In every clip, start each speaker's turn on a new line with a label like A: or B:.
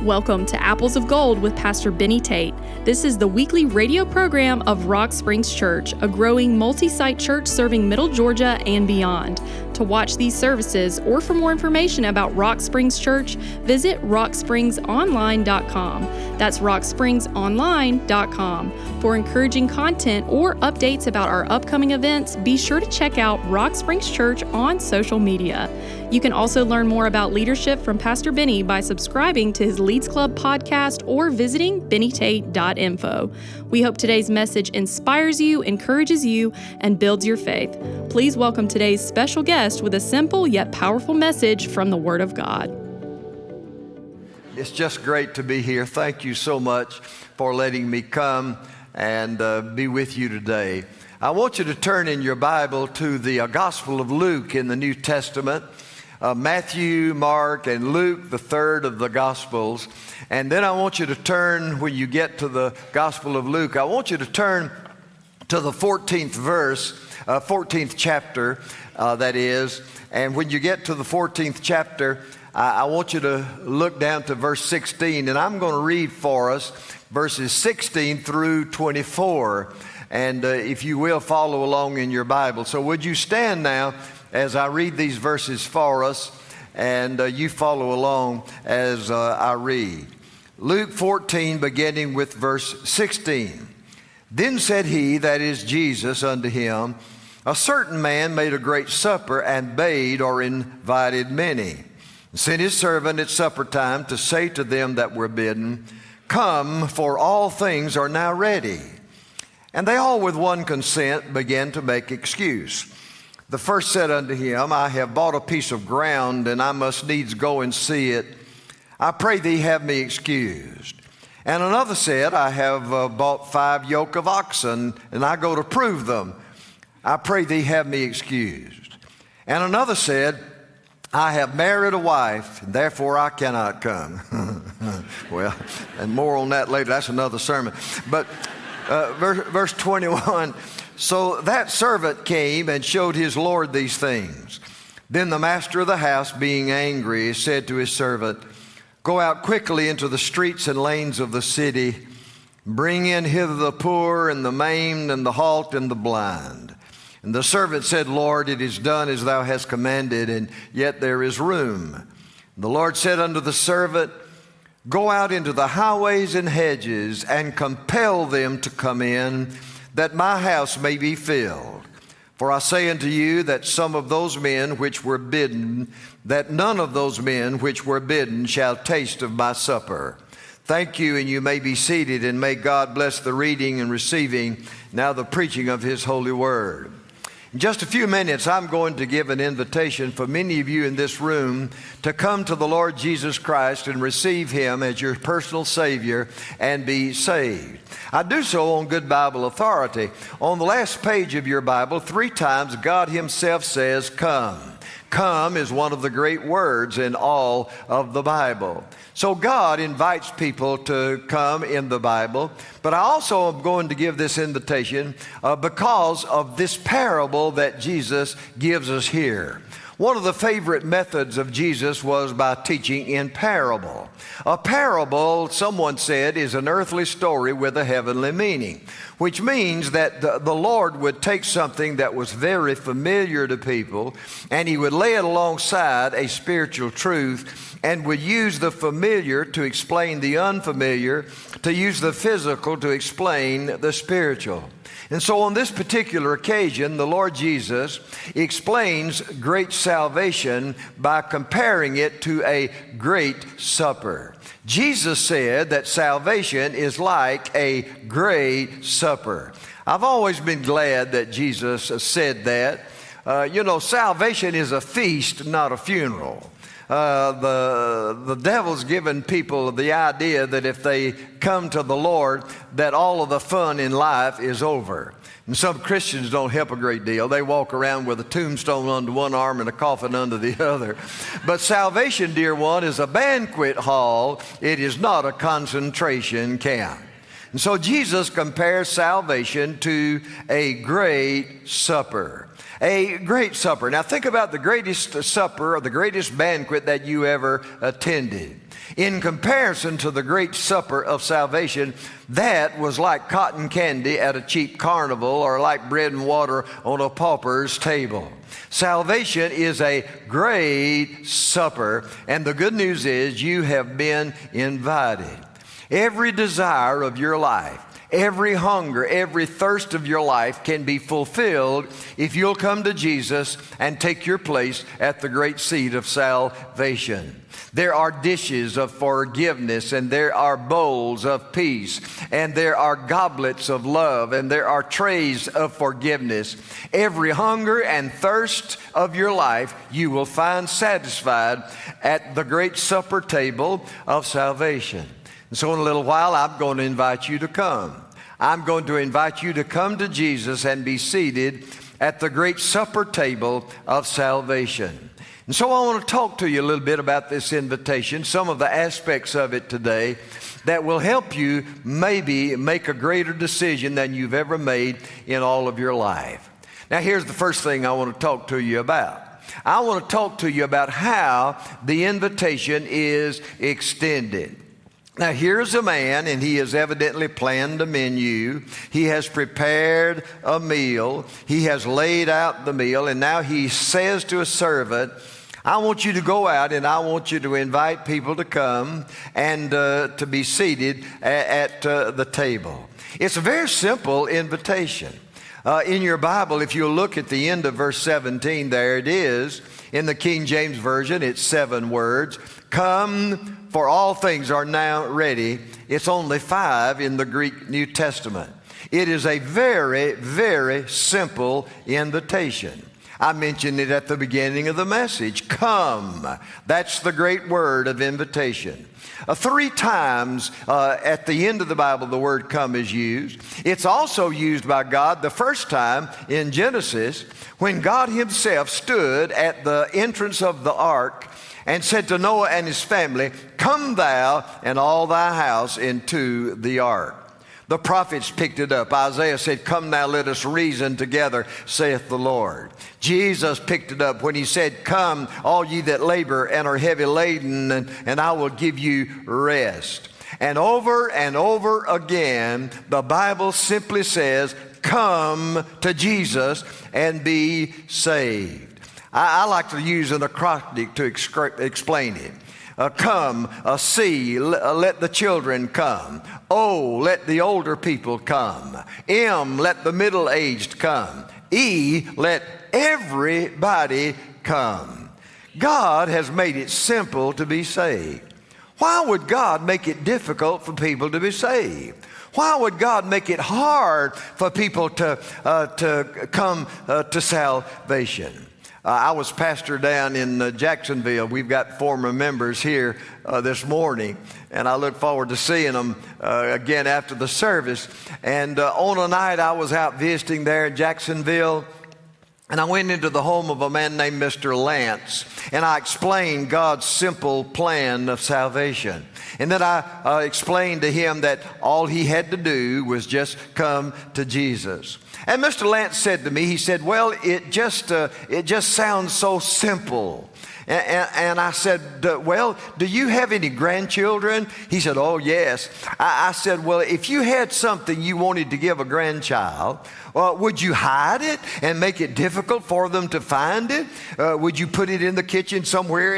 A: Welcome to Apples of Gold with Pastor Benny Tate. This is the weekly radio program of Rock Springs Church, a growing multi-site church serving Middle Georgia and beyond. To watch these services or for more information about Rock Springs Church, visit rockspringsonline.com. That's rockspringsonline.com. For encouraging content or updates about our upcoming events, be sure to check out Rock Springs Church on social media. You can also learn more about leadership from Pastor Benny by subscribing to his Leads Club podcast or visiting bennytate.info. We hope today's message inspires you, encourages you, and builds your faith. Please welcome today's special guest with a simple yet powerful message from the Word of God.
B: It's just great to be here. Thank you so much for letting me come and be with you today. I want you to turn in your Bible to the Gospel of Luke in the New Testament. Matthew, Mark, and Luke, the third of the Gospels. And then I want you to turn, when you get to the Gospel of Luke, I want you to turn to the 14th verse, 14th chapter, that is. And when you get to the 14th chapter, I want you to look down to verse 16. And I'm going to read for us verses 16 through 24. And if you will, follow along in your Bible. So would you stand now as I read these verses for us, and you follow along as I read. Luke 14, beginning with verse 16. Then said he, that is Jesus, unto him, a certain man made a great supper, and bade or invited many, and sent his servant at supper time to say to them that were bidden, Come, for all things are now ready. And they all with one consent began to make excuse. The first said unto him, I have bought a piece of ground, and I must needs go and see it. I pray thee have me excused. And another said, I have bought 5 yoke of oxen, and I go to prove them. I pray thee have me excused. And another said, I have married a wife, and therefore I cannot come. Well, and more on that later. That's another sermon. But verse 21, So that servant came and showed his Lord these things. Then the master of the house, being angry, said to his servant, Go out quickly into the streets and lanes of the city, bring in hither the poor and the maimed and the halt and the blind. And the servant said, Lord, it is done as thou hast commanded, and yet there is room. The Lord said unto the servant, Go out into the highways and hedges, and compel them to come in, that my house may be filled. For I say unto you that some of those men which were bidden, that none of those men which were bidden shall taste of my supper. Thank you, and you may be seated, and may God bless the reading and receiving, now the preaching of His holy word. In just a few minutes, I'm going to give an invitation for many of you in this room to come to the Lord Jesus Christ and receive Him as your personal Savior and be saved. I do so on good Bible authority. On the last page of your Bible, 3 times God Himself says, Come. Come is one of the great words in all of the Bible. So God invites people to come in the Bible, but I also am going to give this invitation because of this parable that Jesus gives us here. One of the favorite methods of Jesus was by teaching in parable. A parable, someone said, is an earthly story with a heavenly meaning, which means that the Lord would take something that was very familiar to people, and He would lay it alongside a spiritual truth, and would use the familiar to explain the unfamiliar, to use the physical to explain the spiritual. And so on this particular occasion, the Lord Jesus explains great salvation by comparing it to a great supper. Jesus said that salvation is like a great supper. I've always been glad that Jesus said that. Salvation is a feast, not a funeral. The devil's given people the idea that if they come to the Lord, that all of the fun in life is over. And some Christians don't help a great deal. They walk around with a tombstone under one arm and a coffin under the other. But salvation, dear one, is a banquet hall. It is not a concentration camp. And so Jesus compares salvation to a great supper. A great supper. Now think about the greatest supper or the greatest banquet that you ever attended. In comparison to the great supper of salvation, that was like cotton candy at a cheap carnival or like bread and water on a pauper's table. Salvation is a great supper, and the good news is you have been invited. Every desire of your life, every hunger, every thirst of your life can be fulfilled if you'll come to Jesus and take your place at the great seat of salvation. There are dishes of forgiveness, and there are bowls of peace, and there are goblets of love, and there are trays of forgiveness. Every hunger and thirst of your life you will find satisfied at the great supper table of salvation. And so in a little while, I'm going to invite you to come. I'm going to invite you to come to Jesus and be seated at the great supper table of salvation. And so I want to talk to you a little bit about this invitation, some of the aspects of it today that will help you maybe make a greater decision than you've ever made in all of your life. Now, here's the first thing I want to talk to you about. I want to talk to you about how the invitation is extended. Now, here's a man, and he has evidently planned a menu. He has prepared a meal. He has laid out the meal, and now he says to a servant, I want you to go out and I want you to invite people to come and to be seated at the table. It's a very simple invitation. In your Bible, if you look at the end of verse 17, there it is. In the King James Version, it's 7 words. Come, for all things are now ready. It's only 5 in the Greek New Testament. It is a very, very simple invitation. I mentioned it at the beginning of the message. Come. That's the great word of invitation. 3 times at the end of the Bible, the word come is used. It's also used by God the first time in Genesis when God himself stood at the entrance of the ark and said to Noah and his family, come thou and all thy house into the ark. The prophets picked it up. Isaiah said, come now, let us reason together, saith the Lord. Jesus picked it up when he said, come, all ye that labor and are heavy laden, and I will give you rest. And over again, the Bible simply says, come to Jesus and be saved. I like to use an acrostic to explain it. Come, C, let the children come. O, let the older people come. M, let the middle-aged come. E, let everybody come. God has made it simple to be saved. Why would God make it difficult for people to be saved? Why would God make it hard for people to come to salvation? I was pastor down in Jacksonville. We've got former members here this morning, and I look forward to seeing them again after the service. And on a night I was out visiting there in Jacksonville, and I went into the home of a man named Mr. Lance, and I explained God's simple plan of salvation. And then I explained to him that all he had to do was just come to Jesus. And Mr. Lance said to me, he said, well, it just sounds so simple. And I said, well, do you have any grandchildren? He said, oh, yes. I said, well, if you had something you wanted to give a grandchild, would you hide it and make it difficult for them to find it? Would you put it in the kitchen somewhere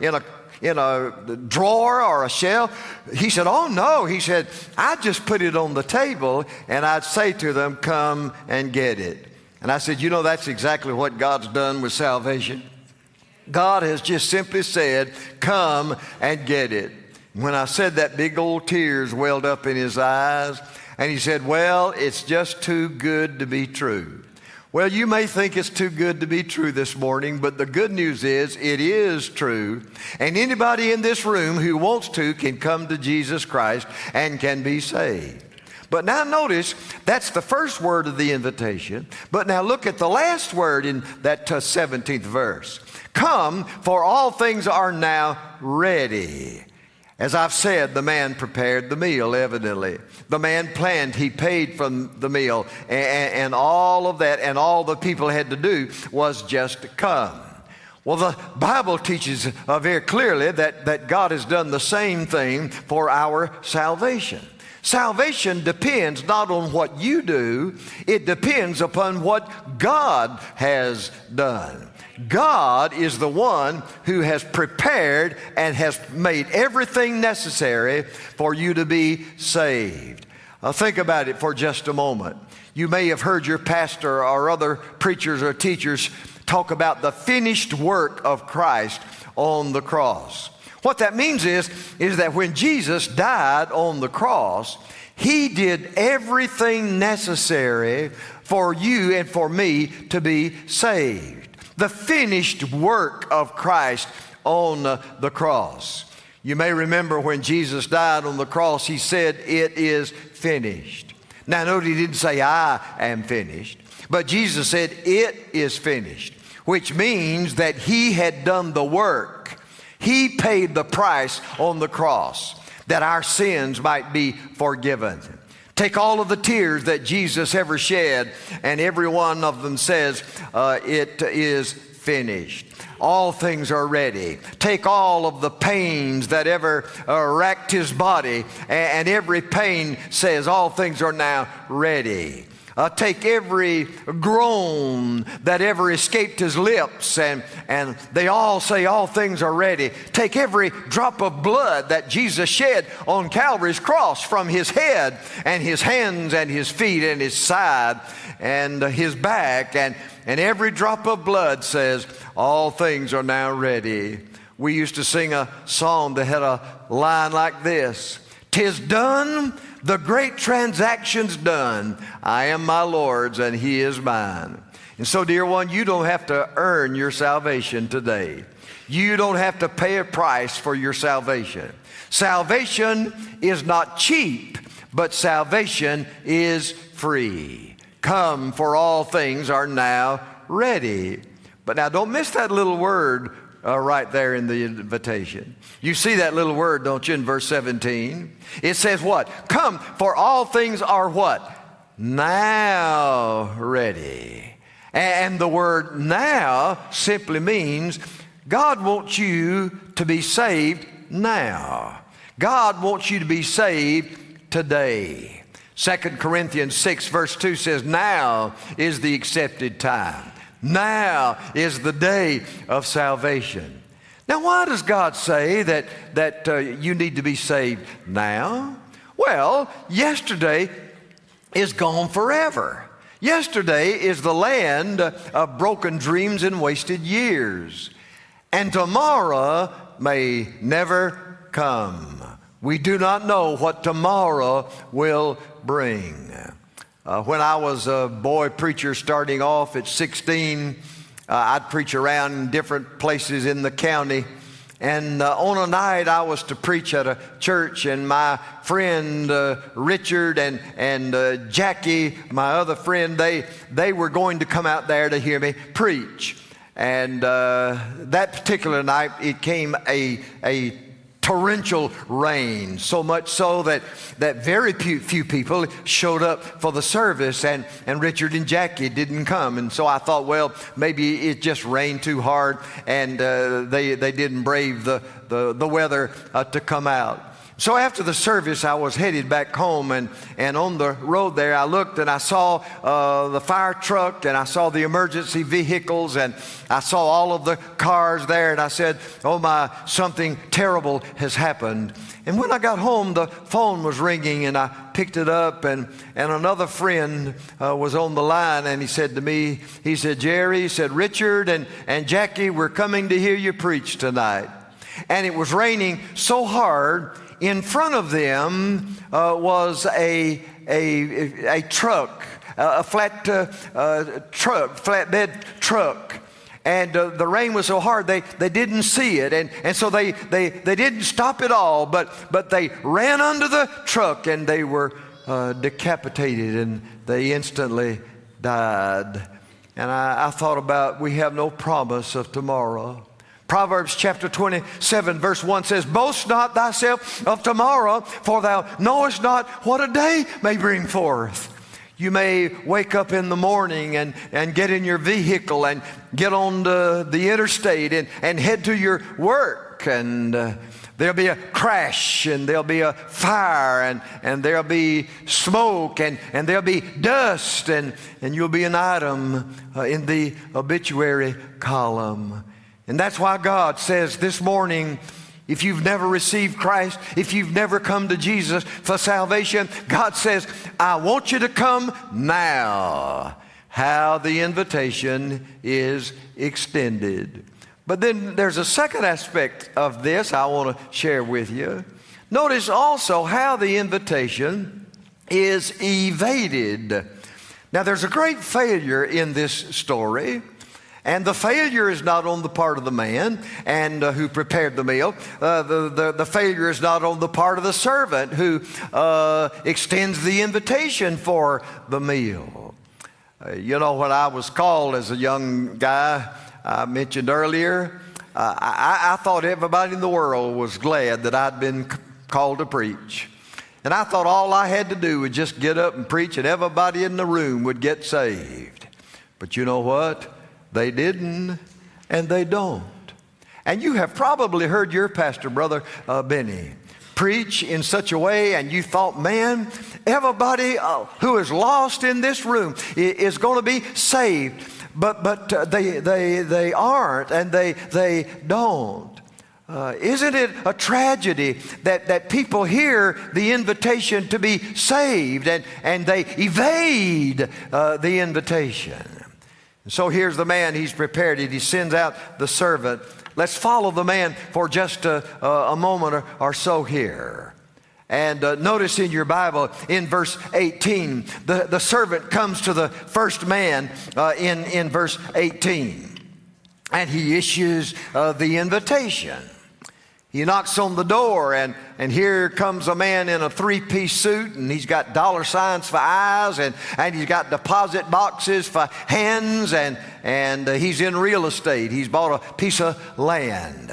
B: in a drawer or a shelf? He said, oh no. He said, I'd just put it on the table and I'd say to them, come and get it. And I said, you know, that's exactly what God's done with salvation. God has just simply said, come and get it. When I said that, big old tears welled up in his eyes, and he said, well, it's just too good to be true. Well, you may think it's too good to be true this morning, but the good news is it is true. And anybody in this room who wants to can come to Jesus Christ and can be saved. But now notice, that's the first word of the invitation. But now look at the last word in that 17th verse. Come, for all things are now ready. As I've said, the man prepared the meal, evidently. The man planned, he paid for the meal, and all of that, and all the people had to do was just come. Well, the Bible teaches very clearly that God has done the same thing for our salvation. Salvation depends not on what you do, it depends upon what God has done. God is the one who has prepared and has made everything necessary for you to be saved. Think about it for just a moment. You may have heard your pastor or other preachers or teachers talk about the finished work of Christ on the cross. What that means is that when Jesus died on the cross, He did everything necessary for you and for me to be saved. The finished work of Christ on the cross. You may remember when Jesus died on the cross, He said, "It is finished." Now note He didn't say, "I am finished," but Jesus said, "It is finished," which means that He had done the work. He paid the price on the cross that our sins might be forgiven. Take all of the tears that Jesus ever shed, and every one of them says, it is finished. All things are ready. Take all of the pains that ever racked His body, and every pain says all things are now ready. Take every groan that ever escaped His lips, and they all say all things are ready. Take every drop of blood that Jesus shed on Calvary's cross from His head and His hands and His feet and His side and His back, and every drop of blood says all things are now ready. We used to sing a song that had a line like this: "'Tis done, the great transaction's done. I am my Lord's and He is mine." And so, dear one, you don't have to earn your salvation today. You don't have to pay a price for your salvation. Salvation is not cheap, but salvation is free. Come, for all things are now ready. But now don't miss that little word right there in the invitation. You see that little word, don't you, in verse 17? It says what? Come, for all things are what? Now ready. And the word now simply means God wants you to be saved now. God wants you to be saved today. 2 Corinthians 6 verse 2 says, "Now is the accepted time. Now is the day of salvation." Now, why does God say that you need to be saved now? Well, yesterday is gone forever. Yesterday is the land of broken dreams and wasted years. And tomorrow may never come. We do not know what tomorrow will bring. When I was a boy preacher starting off at 16, I'd preach around in different places in the county. And on a night I was to preach at a church, and my friend Richard and Jackie, my other friend, they were going to come out there to hear me preach. And that particular night it came a torrential rain, so much so that very few people showed up for the service, and Richard and Jackie didn't come. And so I thought, well, maybe it just rained too hard, and they didn't brave the weather to come out. So after the service, I was headed back home, and on the road there, I looked and I saw the fire truck, and I saw the emergency vehicles, and I saw all of the cars there, and I said, "Oh my, something terrible has happened." And when I got home, the phone was ringing, and I picked it up, and another friend was on the line, and he said to me, he said, "Jerry," he said, "Richard and Jackie, we're coming to hear you preach tonight." And it was raining so hard. In front of them was a truck, a flatbed truck. And the rain was so hard they didn't see it, and so they didn't stop at all, but they ran under the truck, and they were decapitated, and they instantly died. And I thought about, we have no promise of tomorrow. Proverbs chapter 27 verse 1 says, "Boast not thyself of tomorrow, for thou knowest not what a day may bring forth." You may wake up in the morning and get in your vehicle and get on the interstate and head to your work, and there'll be a crash, and there'll be a fire, and there'll be smoke, and there'll be dust, and you'll be an item in the obituary column. And that's why God says this morning, if you've never received Christ, if you've never come to Jesus for salvation, God says, I want you to come now. How the invitation is extended. But then there's a second aspect of this I want to share with you. Notice also how the invitation is evaded. Now there's a great failure in this story. And the failure is not on the part of the man who prepared the meal. The failure is not on the part of the servant who extends the invitation for the meal. You know, when I was called as a young guy, I mentioned earlier, I thought everybody in the world was glad that I'd been called to preach. And I thought all I had to do was just get up and preach and everybody in the room would get saved. But you know what? They didn't, and they don't. And you have probably heard your pastor, Brother Benny, preach in such a way, and you thought, man, everybody who is lost in this room is going to be saved. But they aren't, and they don't. Isn't it a tragedy that people hear the invitation to be saved, and they evade the invitation? So here's the man, he's prepared it. He sends out the servant. Let's follow the man for just a moment or so here. And notice in your Bible, in verse 18, the servant comes to the first man in verse 18. And he issues the invitation. He knocks on the door, and here comes a man in a three-piece suit, and he's got dollar signs for eyes, and he's got deposit boxes for hands, and he's in real estate. He's bought a piece of land.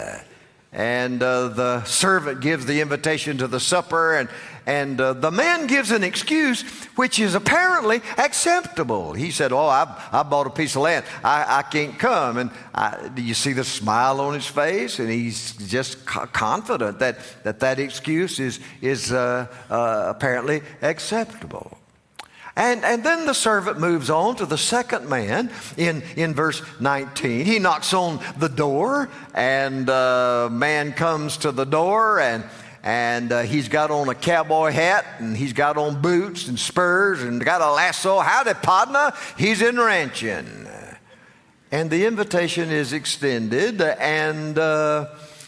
B: And the servant gives the invitation to the supper, and the man gives an excuse which is apparently acceptable. He said, "Oh, I bought a piece of land. I can't come." And do you see the smile on his face? And he's just confident that excuse is apparently acceptable. And then the servant moves on to the second man in verse 19. He knocks on the door, and man comes to the door, and he's got on a cowboy hat, and he's got on boots and spurs, and got a lasso. Howdy, partner. He's in ranching. And the invitation is extended, and the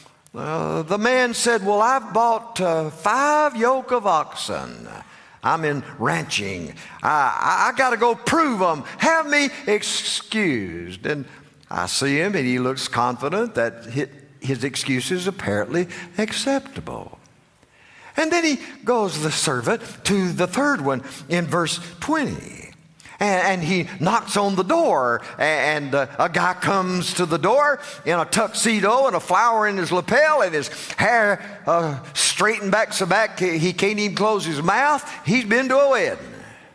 B: man said, "Well, I've bought 5 yoke of oxen. I'm in ranching. I got to go prove them. Have me excused." And I see him, and he looks confident that his excuse is apparently acceptable. And then he goes, the servant, to the third one in verse 20. And he knocks on the door, and a guy comes to the door in a tuxedo and a flower in his lapel, and his hair straightened back so back he can't even close his mouth. He's been to a wedding.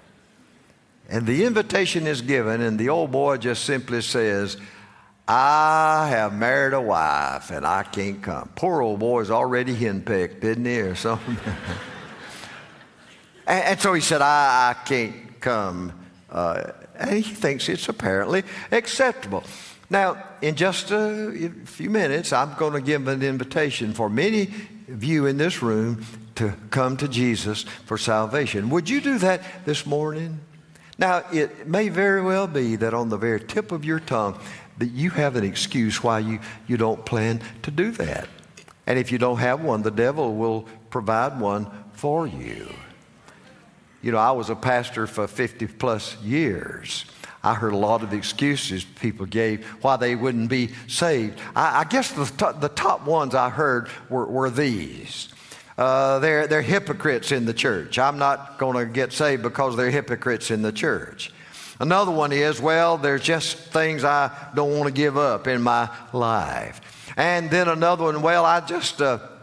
B: And the invitation is given, and the old boy just simply says, "I have married a wife, and I can't come." Poor old boy's already henpecked, isn't he, or something? and so he said, I can't come. And he thinks it's apparently acceptable. Now, in just a few minutes, I'm going to give an invitation for many of you in this room to come to Jesus for salvation. Would you do that this morning? Now, it may very well be that on the very tip of your tongue that you have an excuse why you don't plan to do that. And if you don't have one, the devil will provide one for you. You know, I was a pastor for 50 plus years. I heard a lot of excuses people gave why they wouldn't be saved. I guess the top ones I heard were these. They're hypocrites in the church. I'm not going to get saved because they're hypocrites in the church. Another one is, well, there's just things I don't want to give up in my life. And then another one, well, I just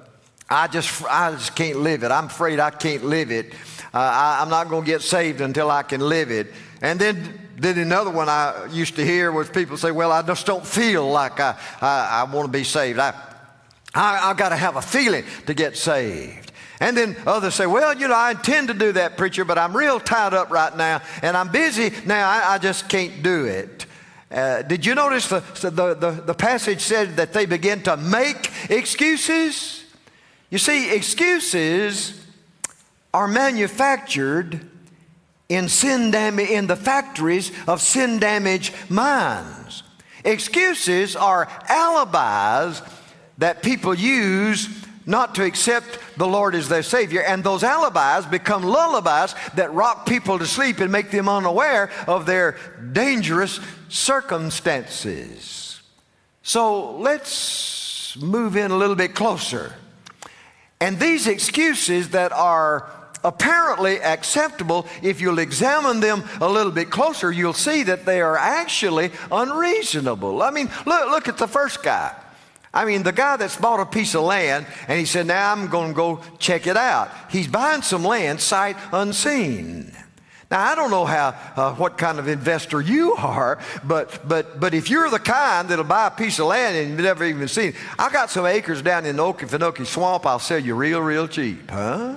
B: can't live it. I'm afraid I can't live it. I'm not going to get saved until I can live it. And then another one I used to hear was people say, well, I just don't feel like I want to be saved. I got to have a feeling to get saved. And then others say, well, I intend to do that, preacher, but I'm real tied up right now, and I'm busy now. I just can't do it. Did you notice the passage said that they begin to make excuses? You see, excuses are manufactured in the factories of sin-damaged minds. Excuses are alibis that people use not to accept the Lord as their Savior, and those alibis become lullabies that rock people to sleep and make them unaware of their dangerous circumstances. So let's move in a little bit closer. And these excuses that are apparently acceptable, if you'll examine them a little bit closer, you'll see that they are actually unreasonable. I mean, look at the first guy. I mean, the guy that's bought a piece of land, and he said, now I'm going to go check it out. He's buying some land sight unseen. Now, I don't know what kind of investor you are, but if you're the kind that'll buy a piece of land and you've never even seen it, I got some acres down in the Okefenokee Swamp, I'll sell you real cheap, huh?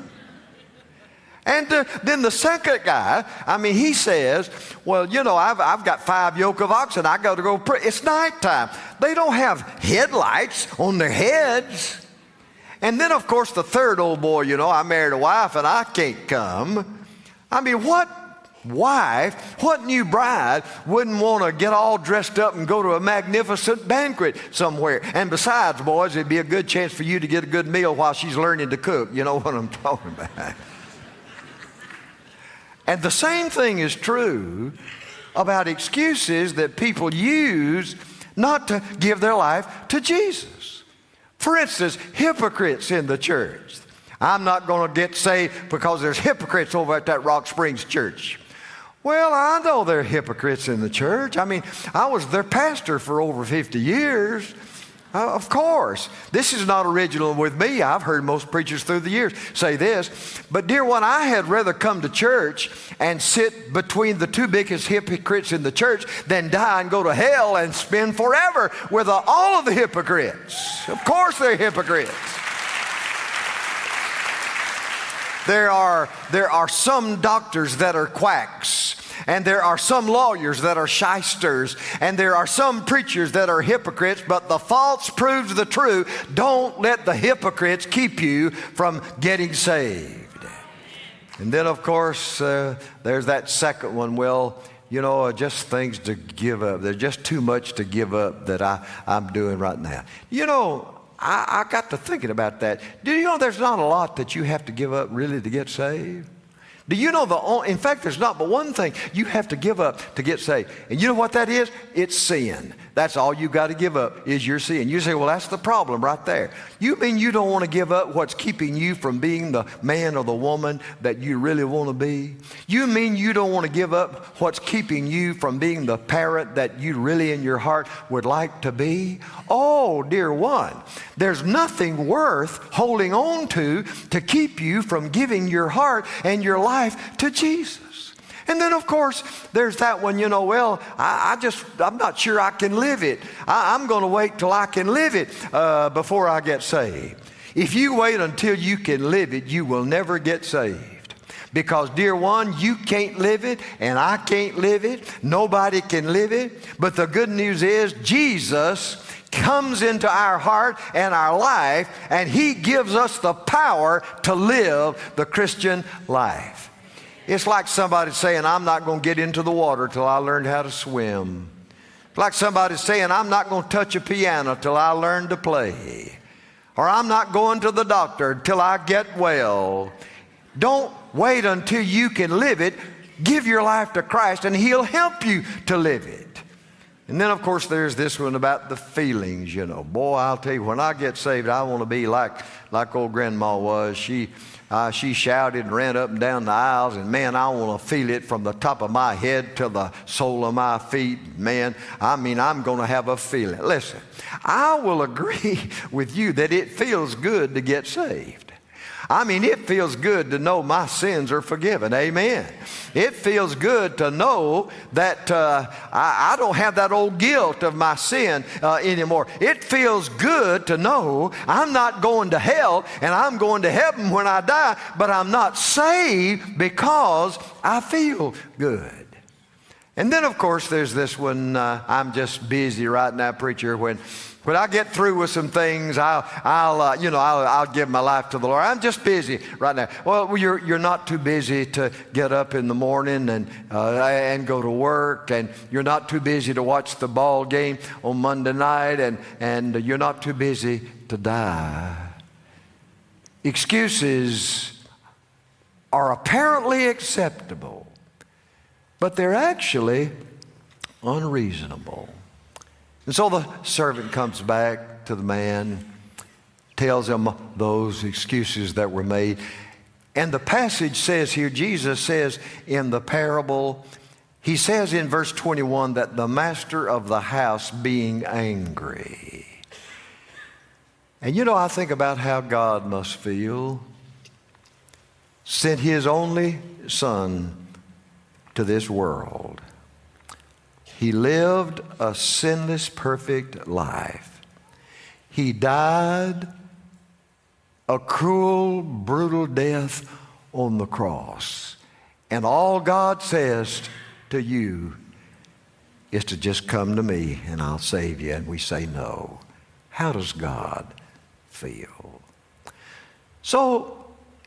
B: And then the second guy, I mean, he says, well, I've got 5 yoke of oxen. I got to go pray. It's nighttime. They don't have headlights on their heads. And then, of course, the third old boy, I married a wife and I can't come. I mean, what new bride wouldn't want to get all dressed up and go to a magnificent banquet somewhere? And besides, boys, it'd be a good chance for you to get a good meal while she's learning to cook. You know what I'm talking about. And the same thing is true about excuses that people use not to give their life to Jesus. For instance, hypocrites in the church. I'm not going to get saved because there's hypocrites over at that Rock Springs church. Well, I know there are hypocrites in the church. I mean, I was their pastor for over 50 years. Of course. This is not original with me. I've heard most preachers through the years say this. But dear one, I had rather come to church and sit between the 2 biggest hypocrites in the church than die and go to hell and spend forever with all of the hypocrites. Of course they're hypocrites. There are some doctors that are quacks. And there are some lawyers that are shysters, and there are some preachers that are hypocrites, but the false proves the true. Don't let the hypocrites keep you from getting saved. And then, of course, there's that second one. Well, just things to give up. There's just too much to give up that I'm doing right now. I got to thinking about that. Do you know there's not a lot that you have to give up really to get saved? Do you know in fact, there's not but one thing you have to give up to get saved. And you know what that is? It's sin. That's all you got to give up is your sin. You say, well, that's the problem right there. You mean you don't want to give up what's keeping you from being the man or the woman that you really want to be? You mean you don't want to give up what's keeping you from being the parent that you really in your heart would like to be? Oh, dear one, there's nothing worth holding on to keep you from giving your heart and your life to Jesus. And then, of course, there's that one, well, I'm not sure I can live it. I'm going to wait till I can live it before I get saved. If you wait until you can live it, you will never get saved. Because, dear one, you can't live it, and I can't live it. Nobody can live it. But the good news is Jesus comes into our heart and our life, and He gives us the power to live the Christian life. It's like somebody saying, I'm not going to get into the water till I learn how to swim. It's like somebody saying, I'm not going to touch a piano till I learn to play. Or I'm not going to the doctor till I get well. Don't wait until you can live it. Give your life to Christ and He'll help you to live it. And then, of course, there's this one about the feelings, you know. Boy, I'll tell you, when I get saved, I want to be like old Grandma was. She shouted and ran up and down the aisles, and man, I want to feel it from the top of my head to the sole of my feet. Man, I mean, I'm going to have a feeling. Listen, I will agree with you that it feels good to get saved. I mean, it feels good to know my sins are forgiven. Amen. It feels good to know that I don't have that old guilt of my sin anymore. It feels good to know I'm not going to hell and I'm going to heaven when I die, but I'm not saved because I feel good. And then, of course, there's this one, I'm just busy right now, preacher. When I get through with some things, I'll give my life to the Lord. I'm just busy right now. Well, you're not too busy to get up in the morning and go to work, and you're not too busy to watch the ball game on Monday night, and you're not too busy to die. Excuses are apparently acceptable, but they're actually unreasonable. And so the servant comes back to the man, tells him those excuses that were made. And the passage says here, Jesus says in the parable, he says in verse 21 that the master of the house being angry. And you know, I think about how God must feel. Sent his only son to this world. He lived a sinless, perfect life. He died a cruel, brutal death on the cross. And all God says to you is to just come to me and I'll save you. And we say no. How does God feel? So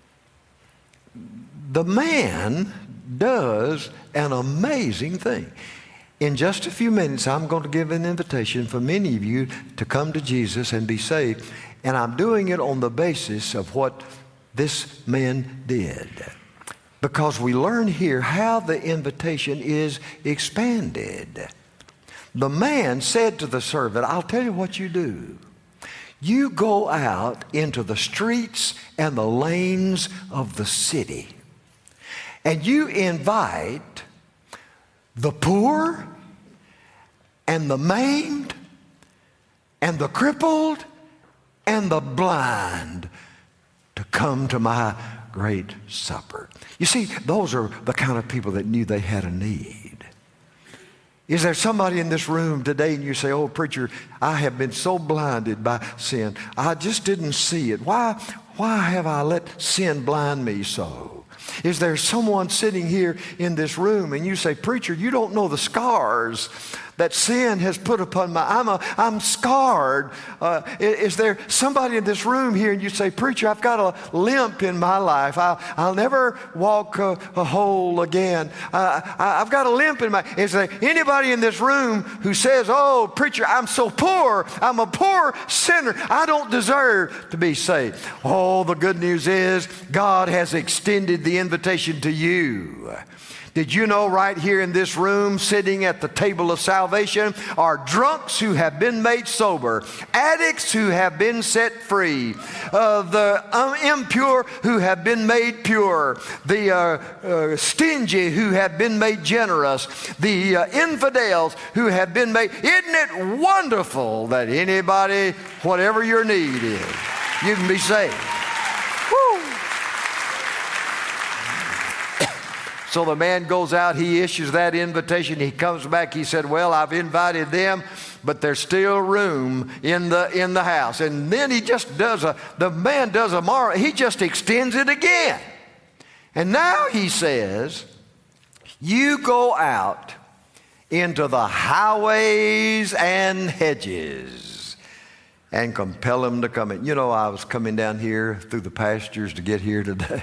B: the man does an amazing thing. In just a few minutes, I'm going to give an invitation for many of you to come to Jesus and be saved. And I'm doing it on the basis of what this man did. Because we learn here how the invitation is expanded. The man said to the servant, I'll tell you what you do. You go out into the streets and the lanes of the city. And you invite the poor and the maimed and the crippled and the blind to come to my great supper. You see, those are the kind of people that knew they had a need. Is there somebody in this room today and you say, oh, preacher, I have been so blinded by sin. I just didn't see it. Why have I let sin blind me so? Is there someone sitting here in this room and you say, preacher, you don't know the scars that sin has put upon I'm scarred. Is there somebody in this room here and you say, preacher, I've got a limp in my life. I'll never walk a whole again. I've got a limp in my... Is there anybody in this room who says, oh, preacher, I'm so poor. I'm a poor sinner. I don't deserve to be saved. Oh, the good news is God has extended the invitation to you. Did you know right here in this room, sitting at the table of salvation, are drunks who have been made sober, addicts who have been set free, the impure who have been made pure, the stingy who have been made generous, the infidels who have been made... Isn't it wonderful that anybody, whatever your need is, you can be saved? Woo! So the man goes out, he issues that invitation, he comes back, he said, well, I've invited them, but there's still room in the house. And then he just the man does a marvel, he just extends it again. And now he says, you go out into the highways and hedges and compel them to come in. You know, I was coming down here through the pastures to get here today.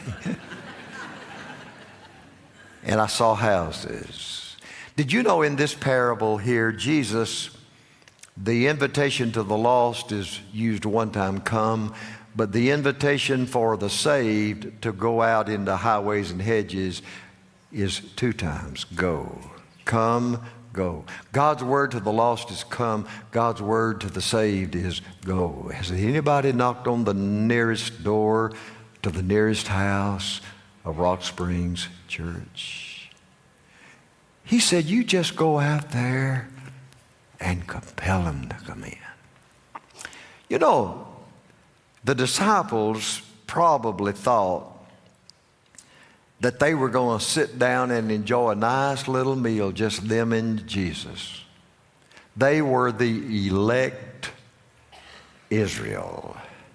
B: And I saw houses. Did you know in this parable here, Jesus, the invitation to the lost is used one time, come, but the invitation for the saved to go out into highways and hedges is two times, go. Come, go. God's word to the lost is come. God's word to the saved is go. Has anybody knocked on the nearest door to the nearest house of Rock Springs Church? He said, you just go out there and compel them to come in. You know, the disciples probably thought that they were going to sit down and enjoy a nice little meal, just them and Jesus. They were the elect Israel.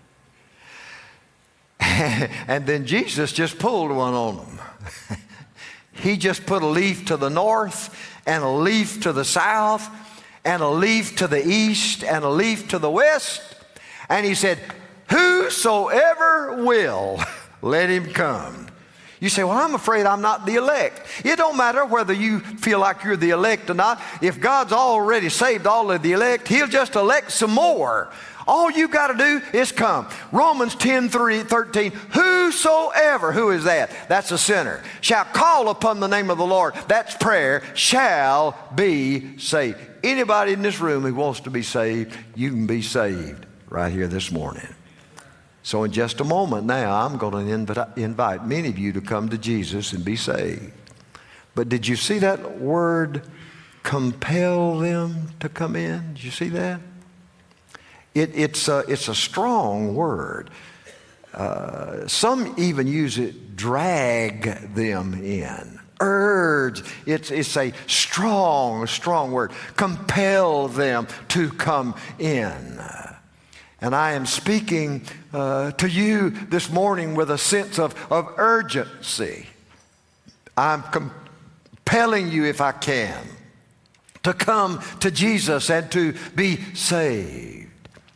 B: And then Jesus just pulled one on them. He just put a leaf to the north and a leaf to the south and a leaf to the east and a leaf to the west. And he said, whosoever will, let him come. You say, well, I'm afraid I'm not the elect. It don't matter whether you feel like you're the elect or not. If God's already saved all of the elect, He'll just elect some more. All you got to do is come. Romans 10:13. Whosoever, who is that? That's a sinner. Shall call upon the name of the Lord. That's prayer. Shall be saved. Anybody in this room who wants to be saved, you can be saved right here this morning. So in just a moment now, I'm going to invite many of you to come to Jesus and be saved. But did you see that word, compel them to come in? Did you see that? It's a strong word. Some even use it, drag them in. Urge. It's a strong word. Compel them to come in. And I am speaking to you this morning with a sense of urgency. I'm compelling you, if I can, to come to Jesus and to be saved.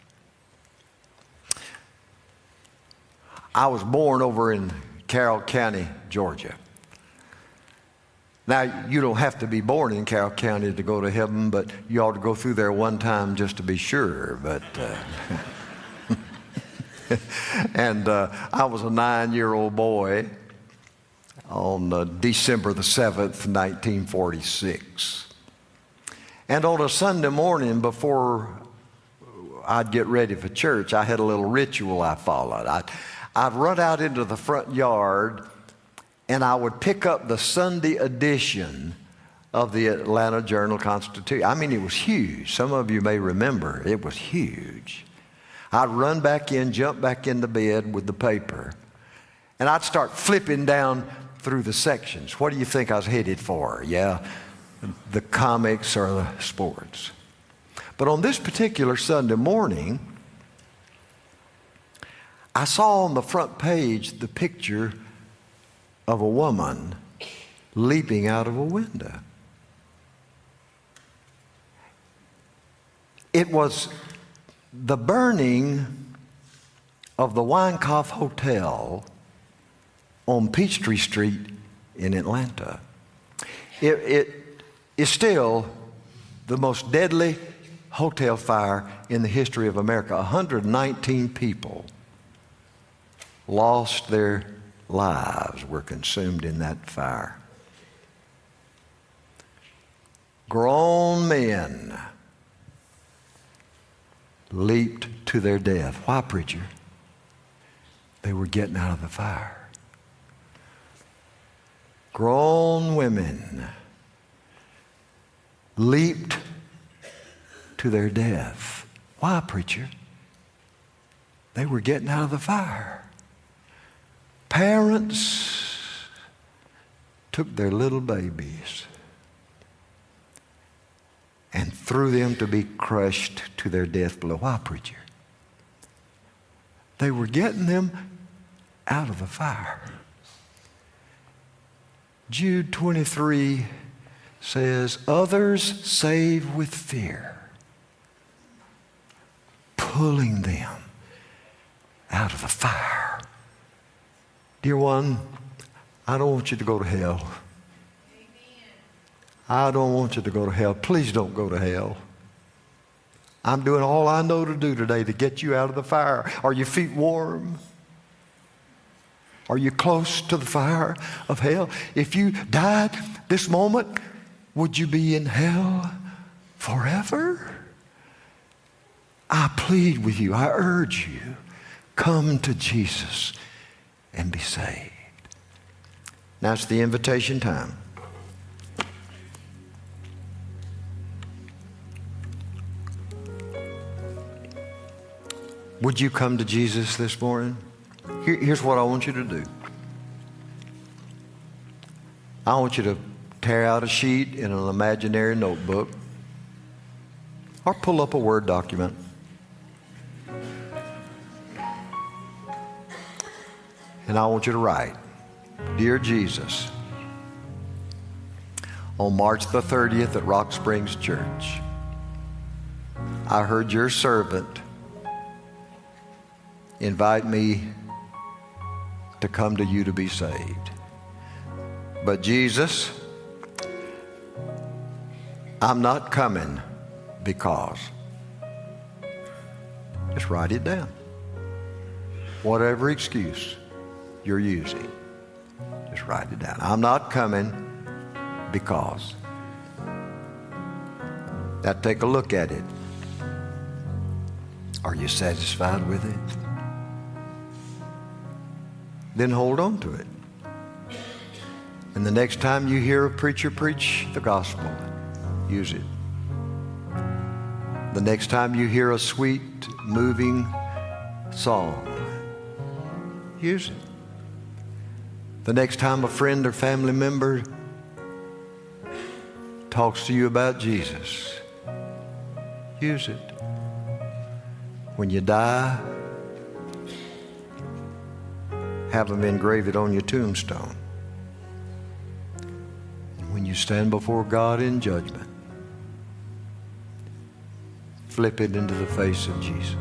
B: I was born over in Carroll County, Georgia. Now, you don't have to be born in Carroll County to go to heaven, but you ought to go through there one time just to be sure. But and I was a 9-year-old boy on December the 7th, 1946. And on a Sunday morning before I'd get ready for church, I had a little ritual I followed. I'd run out into the front yard and I would pick up the Sunday edition of the Atlanta Journal-Constitution. I mean, it was huge. Some of you may remember, it was huge. I'd run back in, jump back into bed with the paper, and I'd start flipping down through the sections. What do you think I was headed for? Yeah, the comics or the sports. But on this particular Sunday morning, I saw on the front page the picture of a woman leaping out of a window. It was the burning of the Weinkauf Hotel on Peachtree Street in Atlanta. It is still the most deadly hotel fire in the history of America. 119 people lost their lives, were consumed in that fire. Grown men leaped to their death. Why, preacher? They were getting out of the fire. Grown women leaped to their death. Why, preacher? They were getting out of the fire. Parents took their little babies and threw them to be crushed to their death below. Why, preacher? They were getting them out of the fire. Jude 23 says, others save with fear, pulling them out of the fire. Dear one, I don't want you to go to hell. Amen. I don't want you to go to hell. Please don't go to hell. I'm doing all I know to do today to get you out of the fire. Are your feet warm? Are you close to the fire of hell? If you died this moment, Would you be in hell forever? I plead with you, I urge you, come to Jesus and be saved. Now it's the invitation time. Would you come to Jesus this morning? Here's what I want you to do. I want you to tear out a sheet in an imaginary notebook or pull up a Word document. And I want you to write, Dear Jesus, on March the 30th at Rock Springs Church, I heard your servant invite me to come to you to be saved. But Jesus, I'm not coming because. Just write it down. Whatever excuse you're using, just write it down. I'm not coming because. Now take a look at it. Are you satisfied with it? Then hold on to it. And the next time you hear a preacher preach the gospel, use it. The next time you hear a sweet, moving song, use it. The next time a friend or family member talks to you about Jesus, use it. When you die, have them engrave it on your tombstone. And when you stand before God in judgment, flip it into the face of Jesus.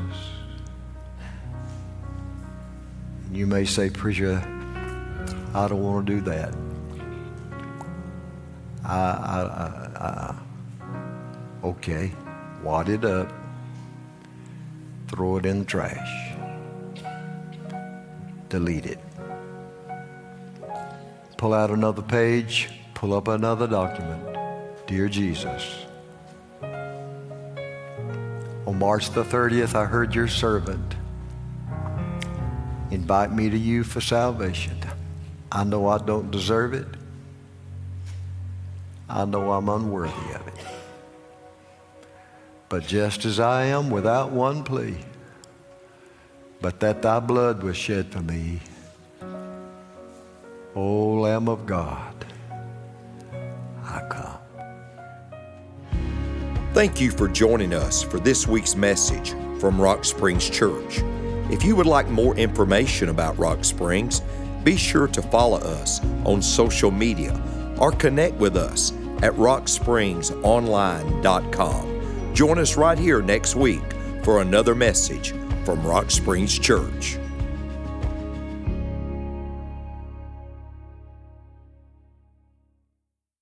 B: And you may say, Preacher, I don't want to do that. Okay, wad it up, throw it in the trash. Delete it. Pull out another page, pull up another document. Dear Jesus, on March the 30th, I heard your servant invite me to you for salvation. I know I don't deserve it. I know I'm unworthy of it. But just as I am, without one plea, but that thy blood was shed for me, O Lamb of God, I come.
C: Thank you for joining us for this week's message from Rock Springs Church. If you would like more information about Rock Springs, be sure to follow us on social media or connect with us at rockspringsonline.com. Join us right here next week for another message from Rock Springs Church.